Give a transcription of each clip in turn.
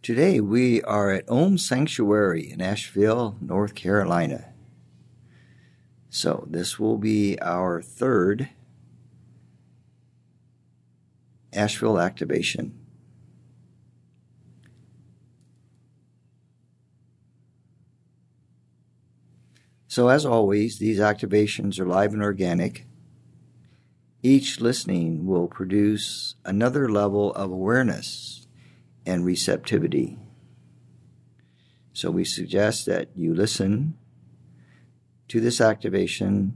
Today we are at Ohm Sanctuary in Asheville, North Carolina. So this will be our third Asheville activation. So as always, these activations are live and organic. Each listening will produce another level of awareness and receptivity. So we suggest that you listen to this activation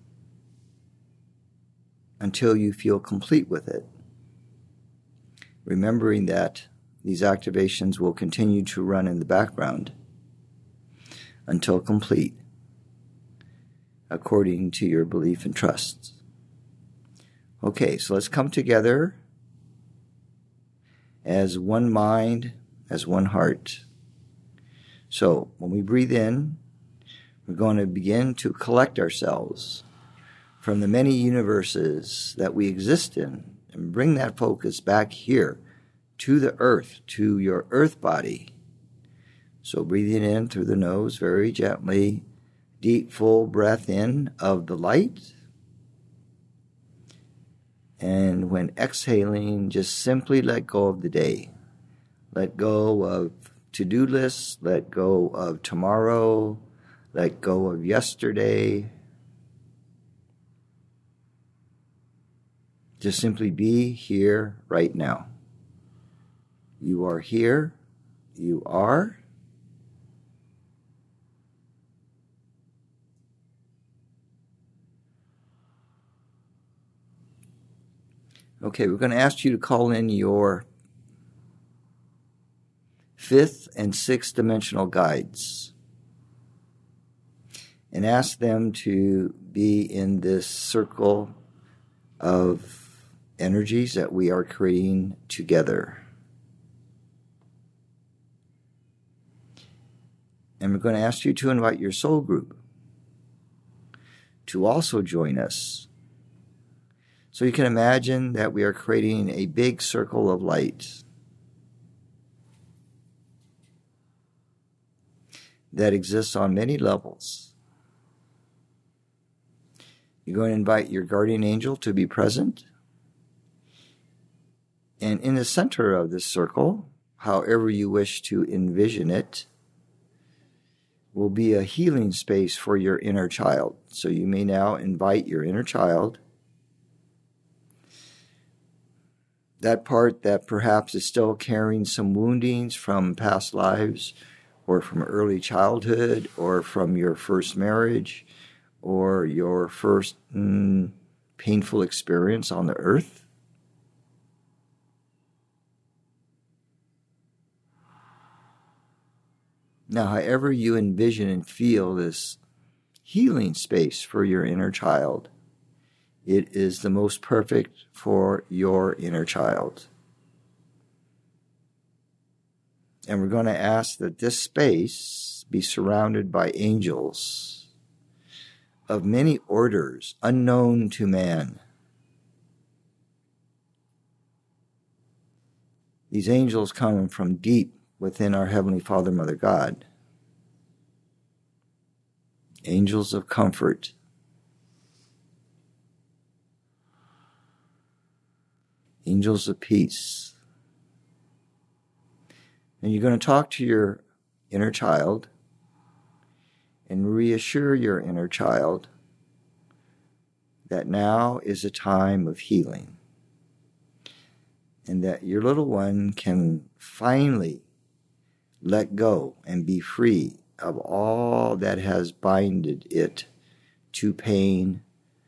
until you feel complete with it, remembering that these activations will continue to run in the background until complete, according to your belief and trust. Okay, so let's come together as one mind, as one heart. So when we breathe in, we're going to begin to collect ourselves from the many universes that we exist in and bring that focus back here to the earth, to your earth body. So breathing in through the nose very gently, deep, full breath in of the light. And when exhaling, just simply let go of the day. Let go of to-do lists, let go of tomorrow, let go of yesterday. Just simply be here right now. You are here. You are. Okay, we're going to ask you to call in your fifth and sixth dimensional guides and ask them to be in this circle of energies that we are creating together. And we're going to ask you to invite your soul group to also join us. So you can imagine that we are creating a big circle of light that exists on many levels. You're going to invite your guardian angel to be present. And in the center of this circle, however you wish to envision it, will be a healing space for your inner child. So you may now invite your inner child, that part that perhaps is still carrying some woundings from past lives or from early childhood or from your first marriage or your first painful experience on the earth. Now, however you envision and feel this healing space for your inner child, it is the most perfect for your inner child. And we're going to ask that this space be surrounded by angels of many orders unknown to man. These angels come from deep within our Heavenly Father, Mother God. Angels of comfort. Angels of peace. And you're going to talk to your inner child and reassure your inner child that now is a time of healing and that your little one can finally let go and be free of all that has binded it to pain,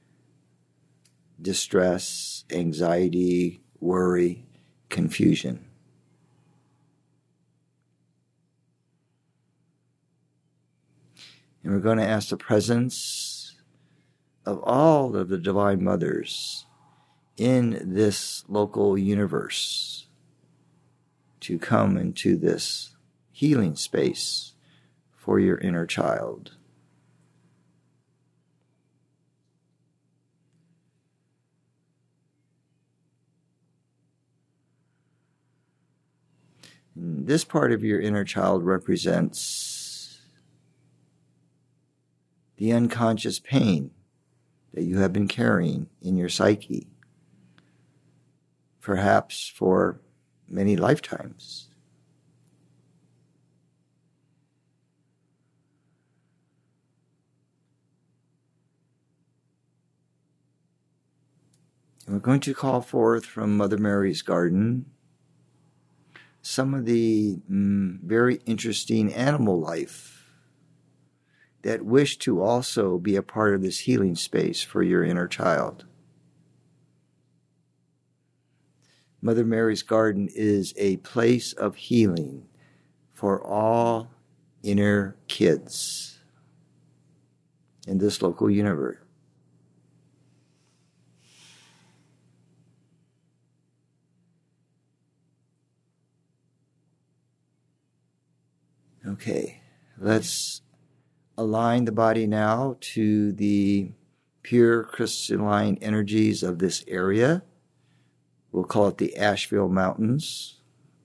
distress, anxiety, worry, confusion. And we're going to ask the presence of all of the Divine Mothers in this local universe to come into this healing space for your inner child. And this part of your inner child represents the unconscious pain that you have been carrying in your psyche, perhaps for many lifetimes. And we're going to call forth from Mother Mary's garden some of the very interesting animal life that wish to also be a part of this healing space for your inner child. Mother Mary's garden is a place of healing for all inner kids in this local universe. Okay, let's align the body now to the pure crystalline energies of this area. We'll call it the Asheville Mountains.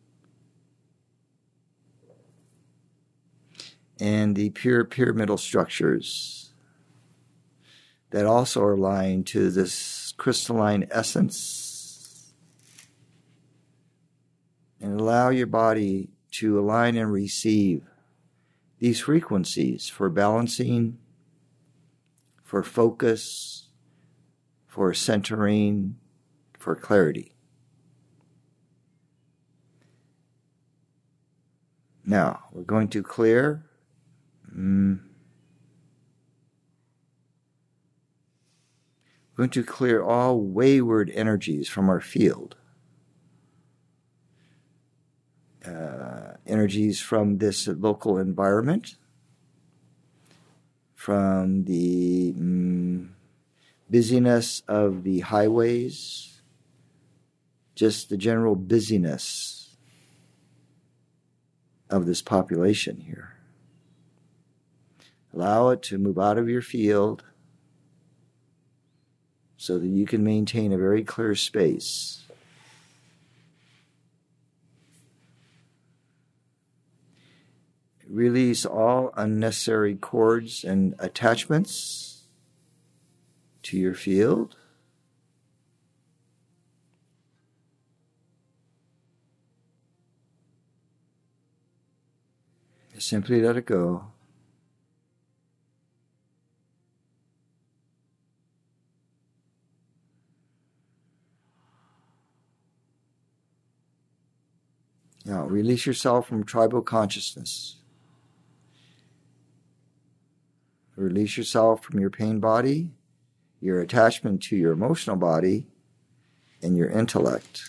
And the pure pyramidal structures that also are aligned to this crystalline essence. And allow your body to align and receive these frequencies for balancing, for focus, for centering, for clarity. Now, we're going to clear we're going to clear all wayward energies from our field. Energies from this local environment, from the busyness of the highways, just the general busyness of this population here. Allow it to move out of your field so that you can maintain a very clear space. Release all unnecessary cords and attachments to your field. Simply let it go. Now, release yourself from tribal consciousness. Release yourself from your pain body, your attachment to your emotional body, and your intellect.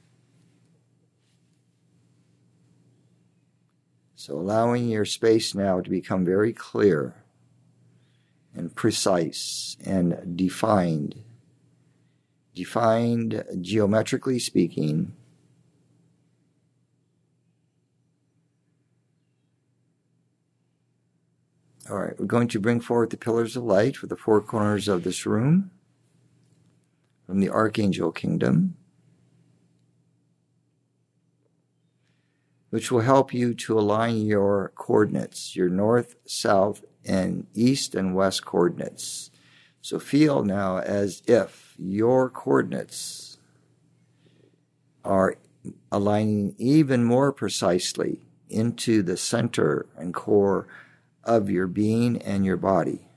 So allowing your space now to become very clear and precise and defined geometrically speaking. All right, we're going to bring forward the pillars of light for the four corners of this room from the Archangel Kingdom, which will help you to align your coordinates, your north, south, and east and west coordinates. So feel now as if your coordinates are aligning even more precisely into the center and core of your being and your body.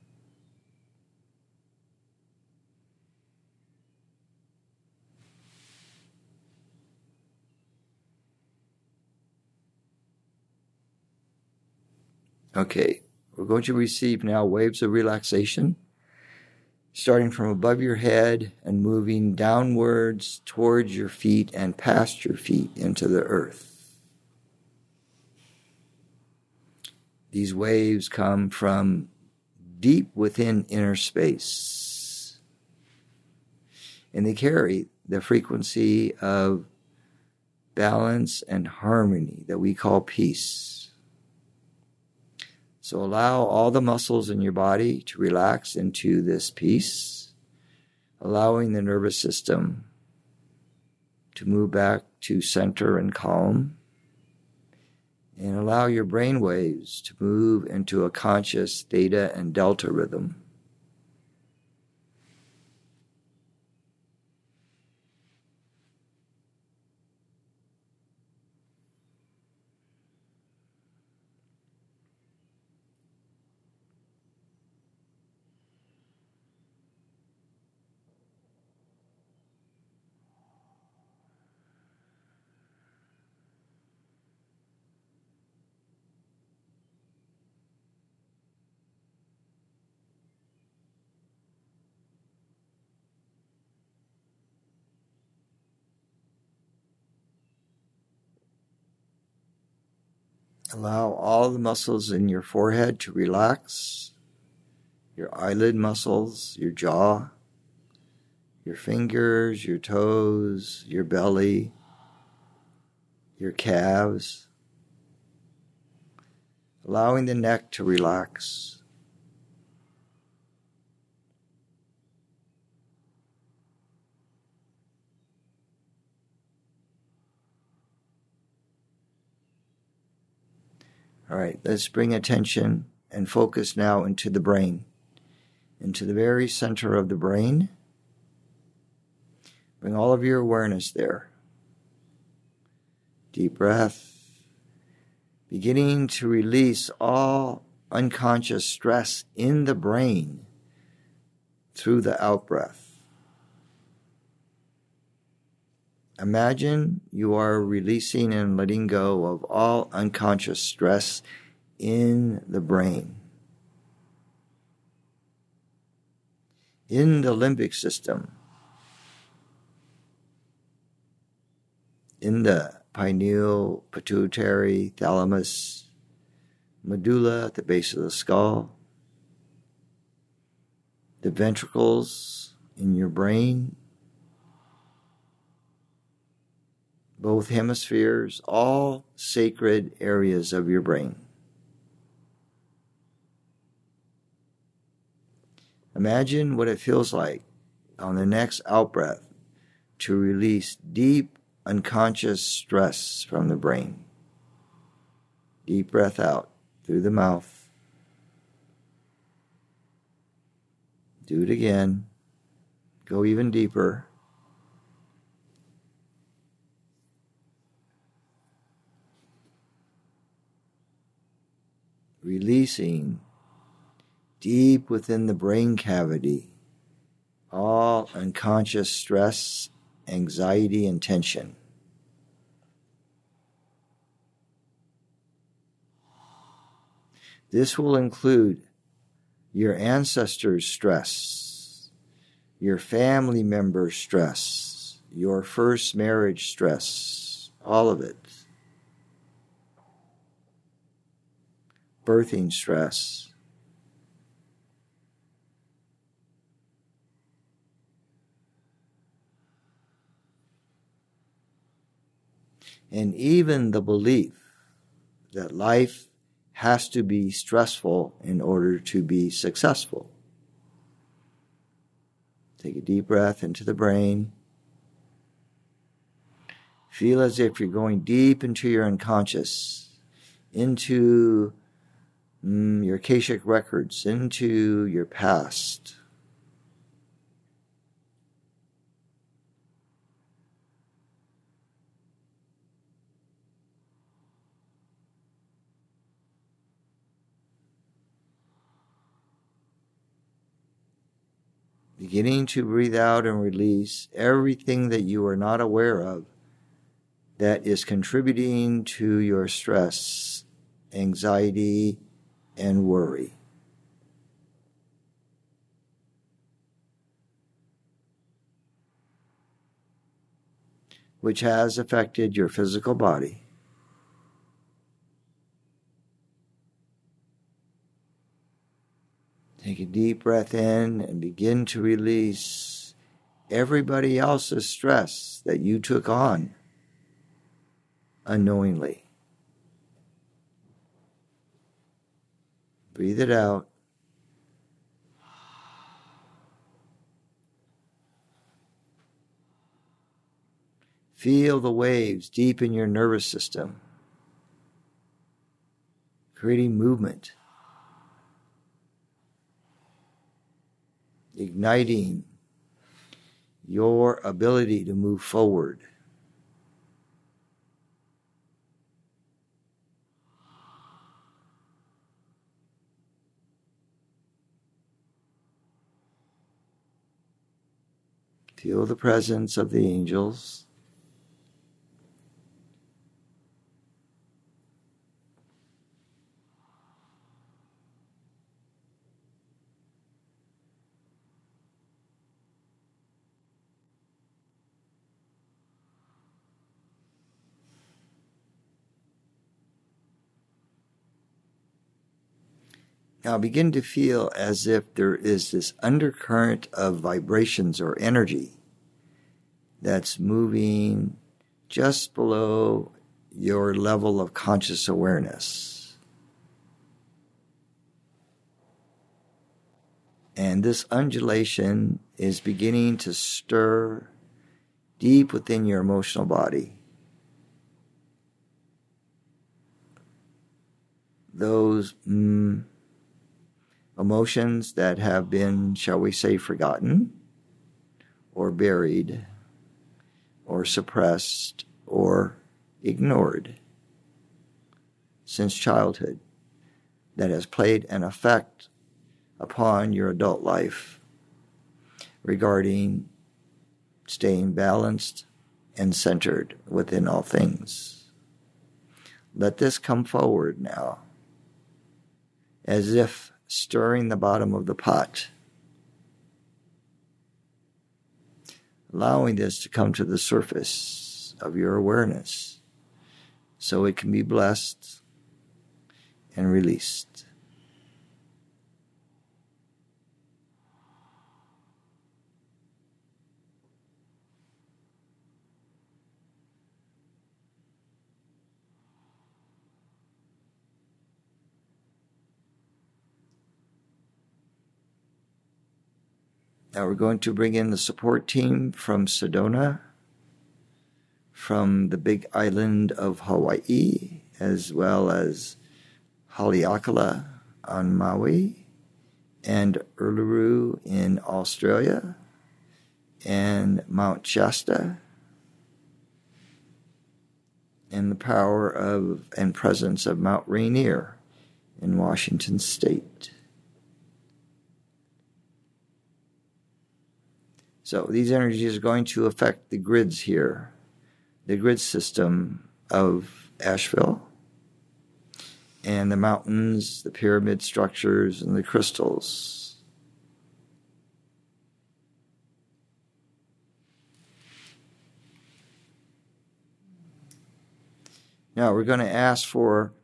Okay, we're going to receive now waves of relaxation, starting from above your head and moving downwards towards your feet and past your feet into the earth. These waves come from deep within inner space, and they carry the frequency of balance and harmony that we call peace. So allow all the muscles in your body to relax into this peace, allowing the nervous system to move back to center and calm. and allow your brain waves to move into a conscious theta and delta rhythm. Allow all the muscles in your forehead to relax, your eyelid muscles, your jaw, your fingers, your toes, your belly, your calves. Allowing the neck to relax. All right, let's bring attention and focus now into the brain, into the very center of the brain. Bring all of your awareness there. Deep breath. Beginning to release all unconscious stress in the brain through the out-breath. Imagine you are releasing and letting go of all unconscious stress in the brain. In the limbic system. In the pineal, pituitary, thalamus, medulla at the base of the skull. The ventricles in your brain. Both hemispheres, all sacred areas of your brain. Imagine what it feels like on the next out-breath to release deep unconscious stress from the brain. Deep breath out through the mouth. Do it again. Go even deeper. Releasing deep within the brain cavity all unconscious stress, anxiety, and tension. This will include your ancestors' stress, your family members' stress, your first marriage stress, all of it. Birthing stress. And even the belief that life has to be stressful in order to be successful. Take a deep breath into the brain. Feel as if you're going deep into your unconscious, into your Akashic records, into your past. Beginning to breathe out and release everything that you are not aware of that is contributing to your stress, anxiety, and worry. Which has affected your physical body. Take a deep breath in and begin to release everybody else's stress that you took on unknowingly. Breathe it out. Feel the waves deep in your nervous system. creating movement, igniting your ability to move forward. Feel the presence of the angels. Now begin to feel as if there is this undercurrent of vibrations or energy that's moving just below your level of conscious awareness. And this undulation is beginning to stir deep within your emotional body. Those emotions that have been, shall we say, forgotten or buried or suppressed or ignored since childhood, that has played an effect upon your adult life regarding staying balanced and centered within all things. Let this come forward now, as if stirring the bottom of the pot, allowing this to come to the surface of your awareness so it can be blessed and released. Now we're going to bring in the support team from Sedona, from the big island of Hawaii, as well as Haleakala on Maui, and Uluru in Australia, and Mount Shasta, and the power of and presence of Mount Rainier in Washington State. So these energies are going to affect the grids here, the grid system of Asheville, and the mountains, the pyramid structures, and the crystals. Now we're going to ask for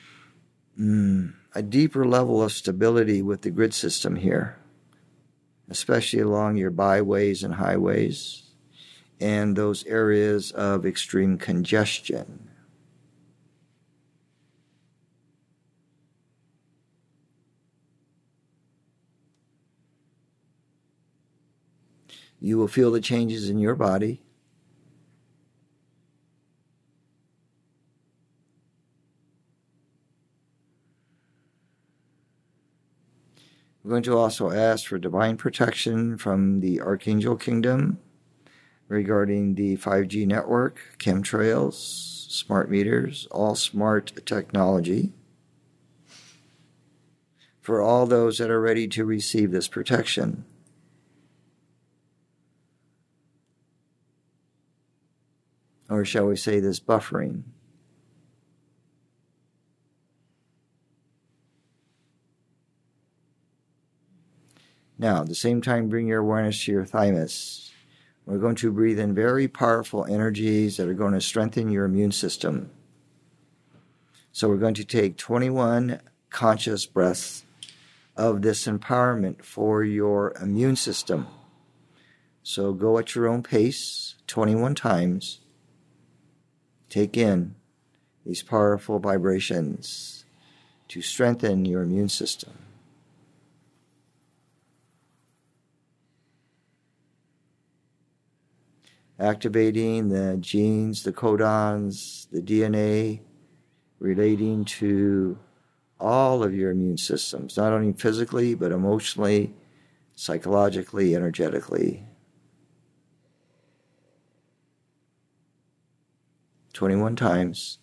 a deeper level of stability with the grid system here, especially along your byways and highways and those areas of extreme congestion. You will feel the changes in your body. We're going to also ask for divine protection from the Archangel Kingdom regarding the 5G network, chemtrails, smart meters, all smart technology, for all those that are ready to receive this protection. Or shall we say this buffering. Now, at the same time, bring your awareness to your thymus. We're going to breathe in very powerful energies that are going to strengthen your immune system. So we're going to take 21 conscious breaths of this empowerment for your immune system. So go at your own pace, 21 times. Take in these powerful vibrations to strengthen your immune system. Activating the genes, the codons, the DNA relating to all of your immune systems, not only physically, but emotionally, psychologically, energetically. 21 times.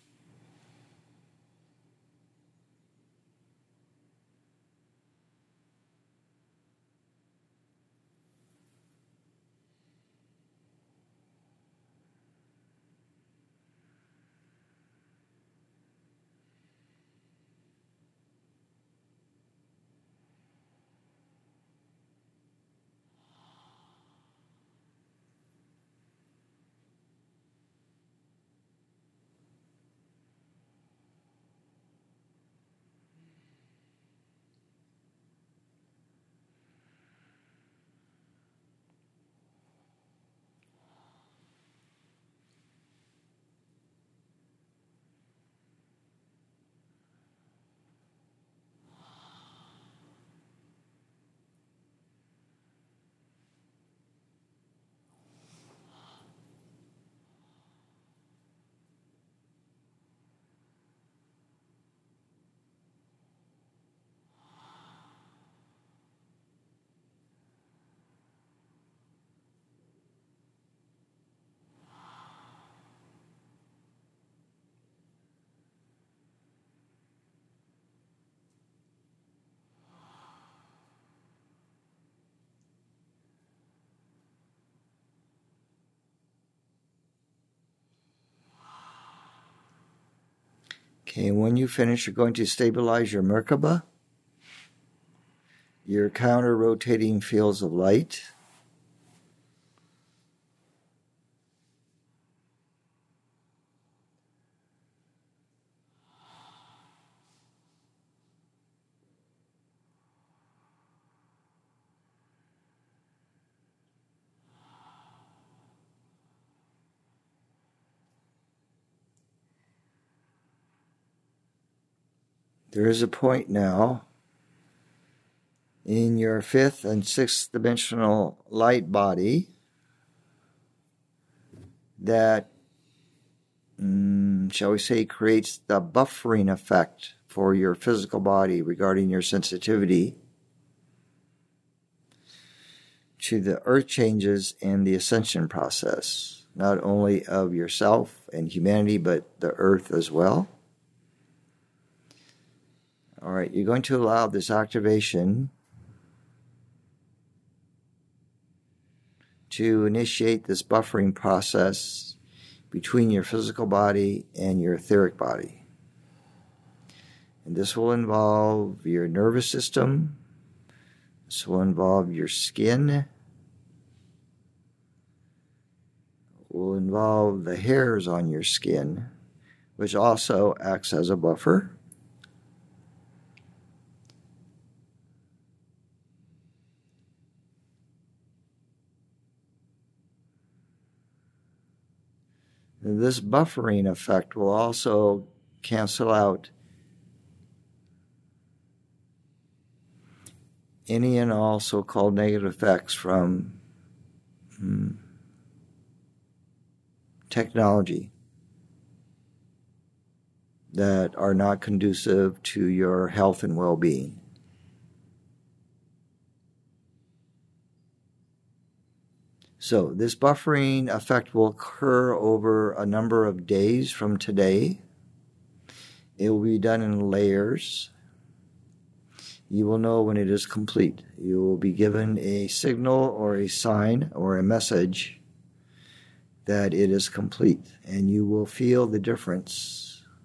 Okay, and when you finish, you're going to stabilize your Merkaba, your counter-rotating fields of light. There is a point now in your fifth and sixth dimensional light body that, shall we say, creates the buffering effect for your physical body regarding your sensitivity to the earth changes and the ascension process, not only of yourself and humanity, but the earth as well. All right, you're going to allow this activation to initiate this buffering process between your physical body and your etheric body. And this will involve your nervous system. This will involve your skin. Will involve the hairs on your skin, which also acts as a buffer. And this buffering effect will also cancel out any and all so-called negative effects from technology that are not conducive to your health and well-being. So this buffering effect will occur over a number of days from today. It will be done in layers. You will know when it is complete. You will be given a signal or a sign or a message that it is complete, and you will feel the difference.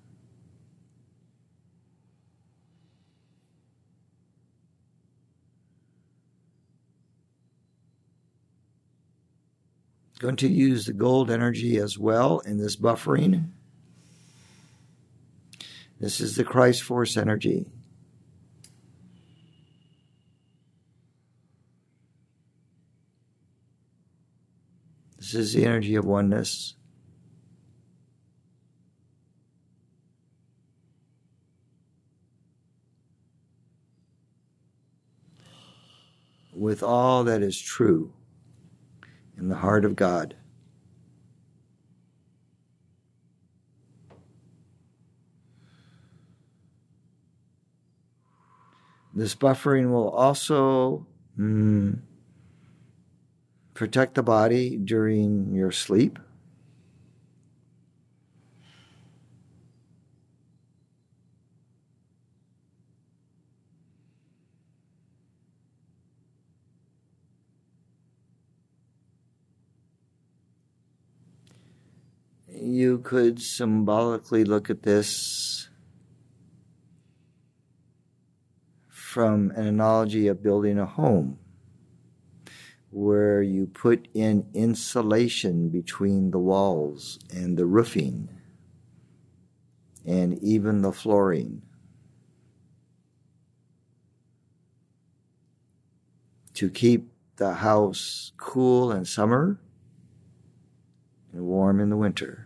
Going to use the gold energy as well in this buffering. This is the Christ Force energy. This is the energy of oneness. With all that is true in the heart of God. This buffering will also protect the body during your sleep. You could symbolically look at this from an analogy of building a home, where you put in insulation between the walls and the roofing and even the flooring to keep the house cool in summer and warm in the winter.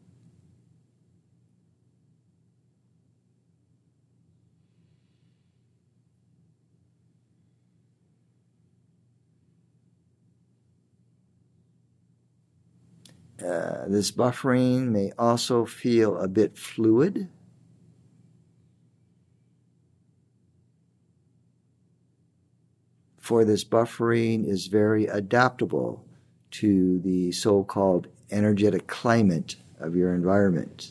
This buffering may also feel a bit fluid. For this buffering is very adaptable to the so-called energetic climate of your environment.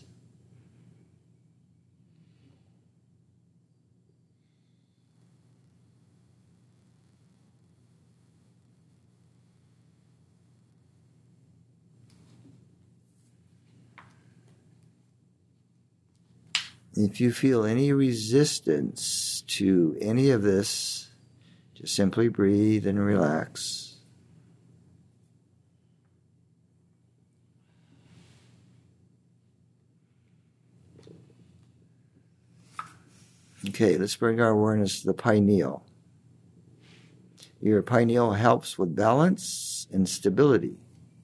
If you feel any resistance to any of this, just simply breathe and relax. Okay, let's bring our awareness to the pineal. Your pineal helps with balance and stability.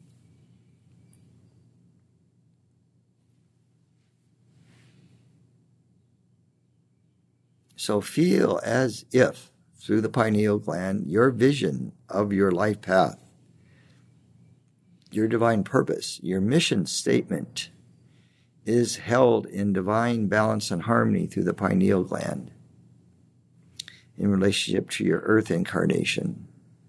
So feel as if, through the pineal gland, your vision of your life path, your divine purpose, your mission statement is held in divine balance and harmony through the pineal gland in relationship to your earth incarnation.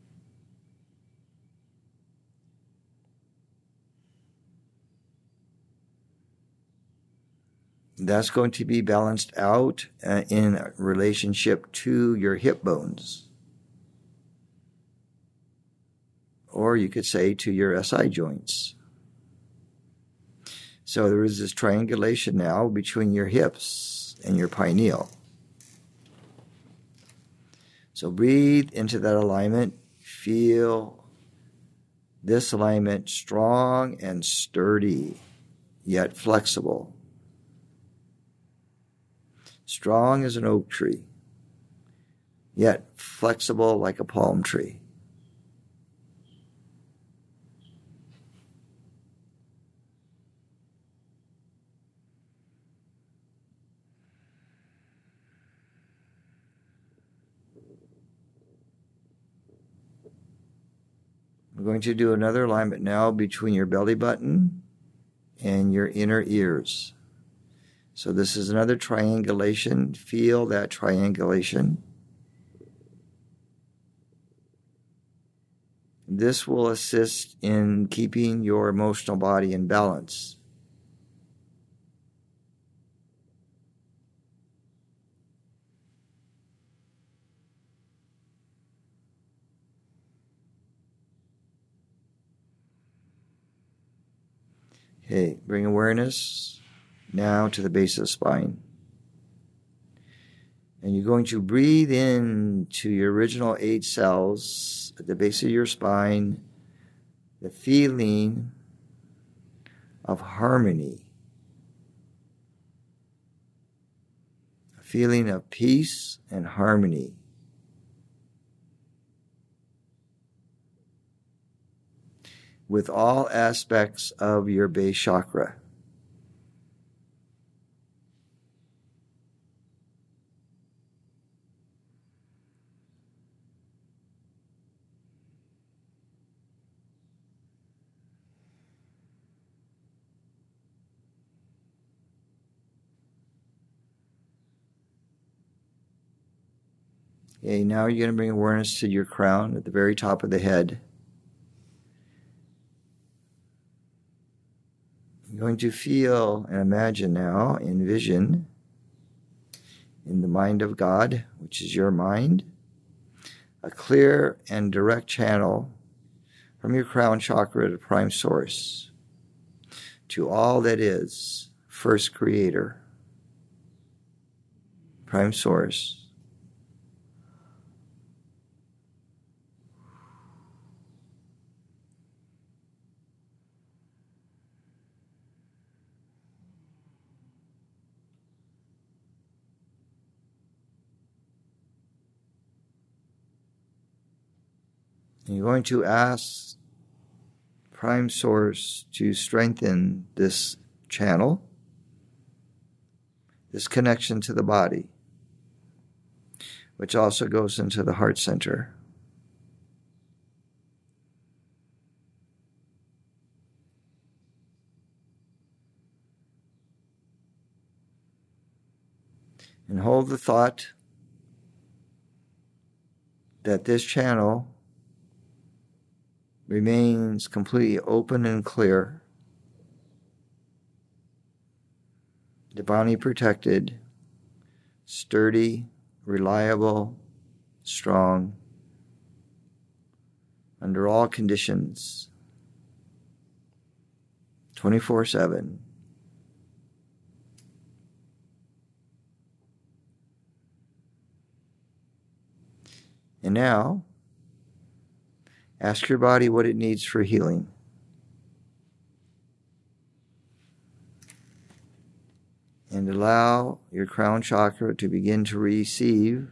That's going to be balanced out in relationship to your hip bones. Or you could say to your SI joints. So there is this triangulation now between your hips and your pineal. So breathe into that alignment. Feel this alignment strong and sturdy, yet flexible. Strong as an oak tree, yet flexible like a palm tree. We're going to do another alignment now between your belly button and your inner ears. So this is another triangulation. Feel that triangulation. This will assist in keeping your emotional body in balance. Okay, bring awareness now to the base of the spine. And you're going to breathe in to your original 8 cells at the base of your spine, the feeling of harmony, a feeling of peace and harmony. With all aspects of your base chakra. Okay, now you're going to bring awareness to your crown at the very top of the head. You're going to feel and imagine now, envision, in the mind of God, which is your mind, a clear and direct channel from your crown chakra to prime source, to all that is, first creator, prime source. And you're going to ask prime source to strengthen this channel, this connection to the body, which also goes into the heart center. And hold the thought that this channel remains completely open and clear, divinely protected, sturdy, reliable, strong, under all conditions, 24/7. And now, ask your body what it needs for healing. And allow your crown chakra to begin to receive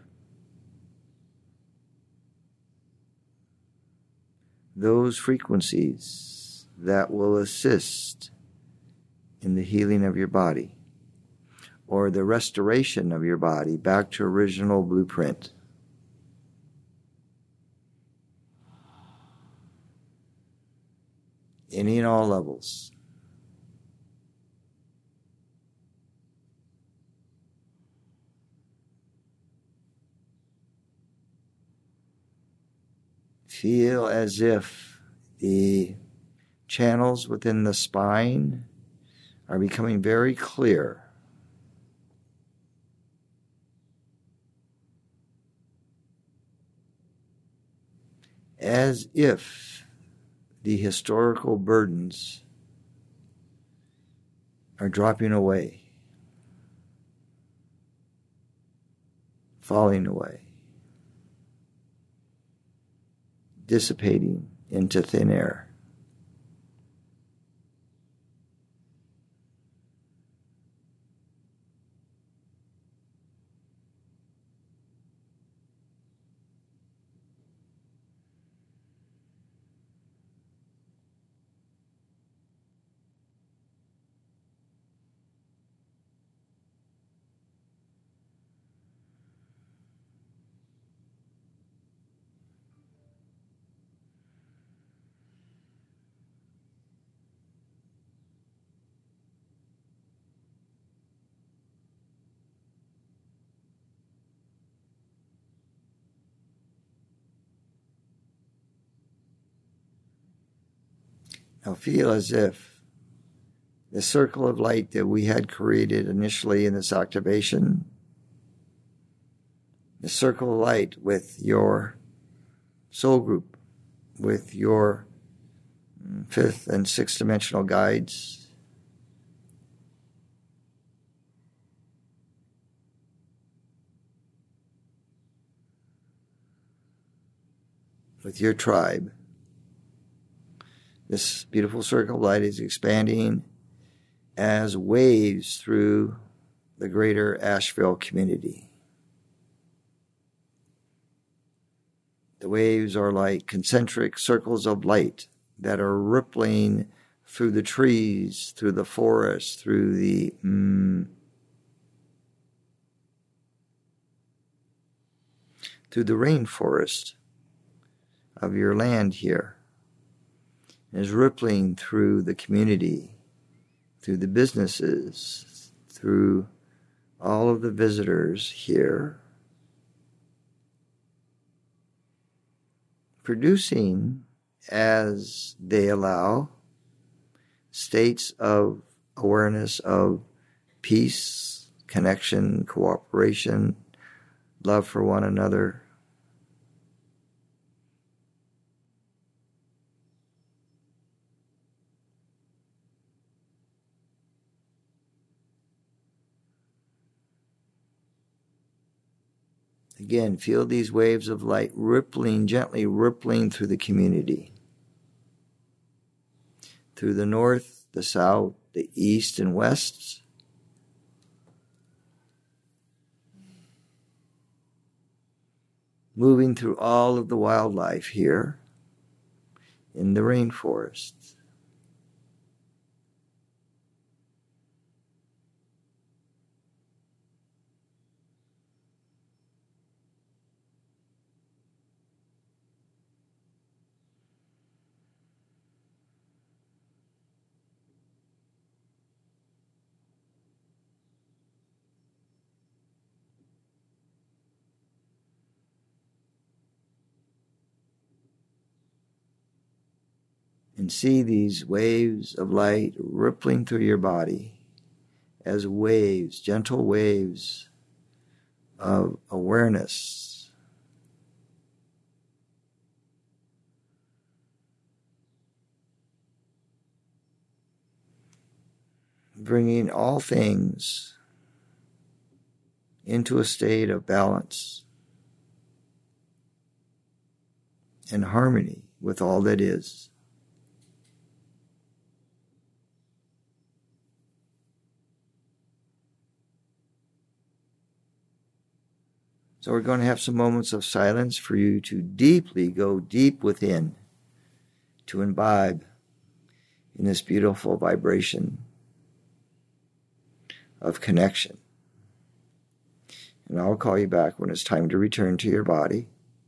those frequencies that will assist in the healing of your body, or the restoration of your body back to original blueprint. Any and all levels. Feel as if the channels within the spine are becoming very clear. As if the historical burdens are dropping away, falling away, dissipating into thin air. Now feel as if the circle of light that we had created initially in this activation, the circle of light with your soul group, with your fifth and sixth dimensional guides, with your tribe. This beautiful circle of light is expanding as waves through the greater Asheville community. The waves are like concentric circles of light that are rippling through the trees, through the forest, through the rainforest of your land here. Is rippling through the community, through the businesses, through all of the visitors here. producing, as they allow, states of awareness of peace, connection, cooperation, love for one another. Again, feel these waves of light rippling, gently rippling through the community. Through the north, the south, the east, and west. Moving through all of the wildlife here in the rainforest. And see these waves of light rippling through your body as waves, gentle waves of awareness. Bringing all things into a state of balance and harmony with all that is. So we're going to have some moments of silence for you to go deep within, to imbibe in this beautiful vibration of connection. And I'll call you back when it's time to return to your body.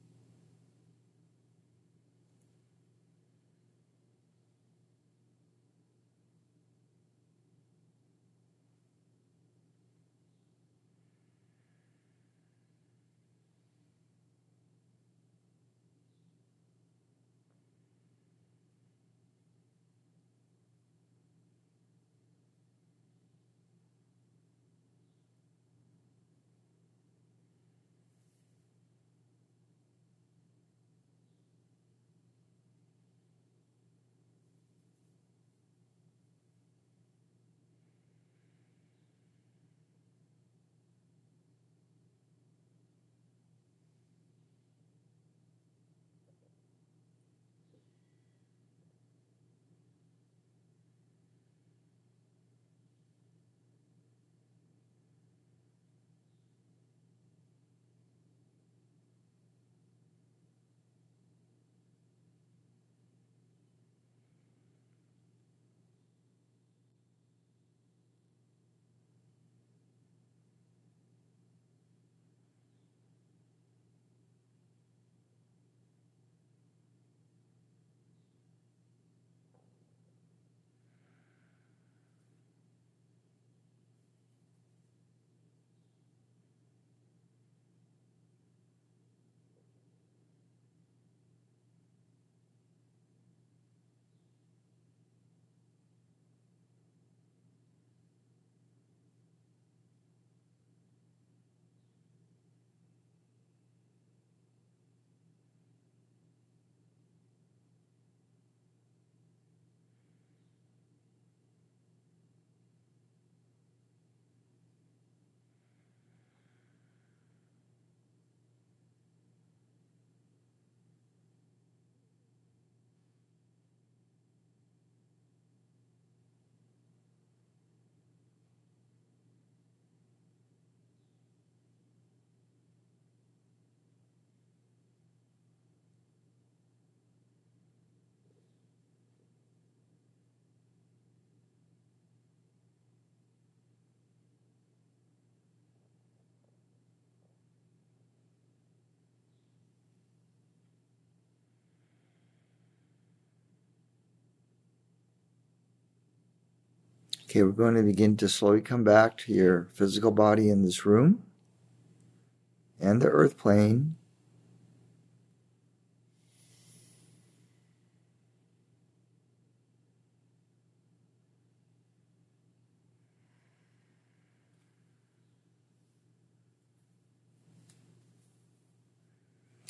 Okay, we're going to begin to slowly come back to your physical body in this room and the earth plane.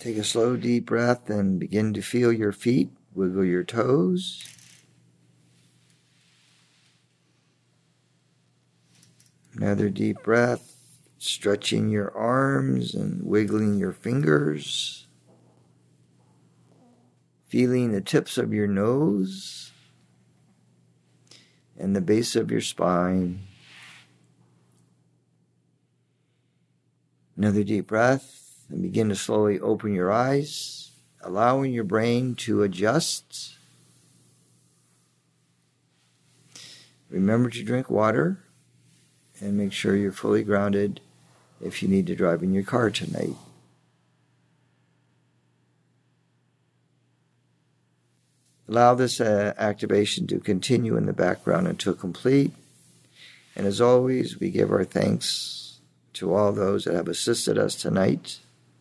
Take a slow, deep breath and begin to feel your feet. Wiggle your toes. Another deep breath, stretching your arms and wiggling your fingers. Feeling the tips of your nose and the base of your spine. Another deep breath. And begin to slowly open your eyes, allowing your brain to adjust. Remember to drink water and make sure you're fully grounded if you need to drive in your car tonight. Allow this activation to continue in the background until complete. And as always, we give our thanks to all those that have assisted us tonight.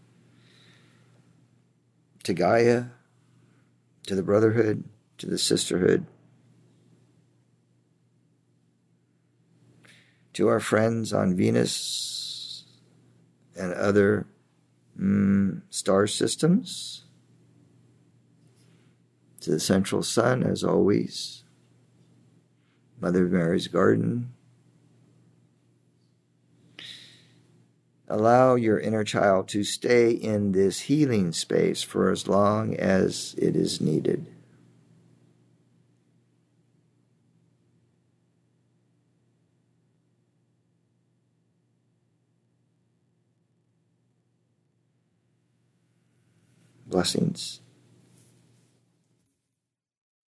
To Gaia, to the Brotherhood, to the Sisterhood, to our friends on Venus and other star systems, to the Central Sun, as always, Mother Mary's Garden. Allow your inner child to stay in this healing space for as long as it is needed. Blessings.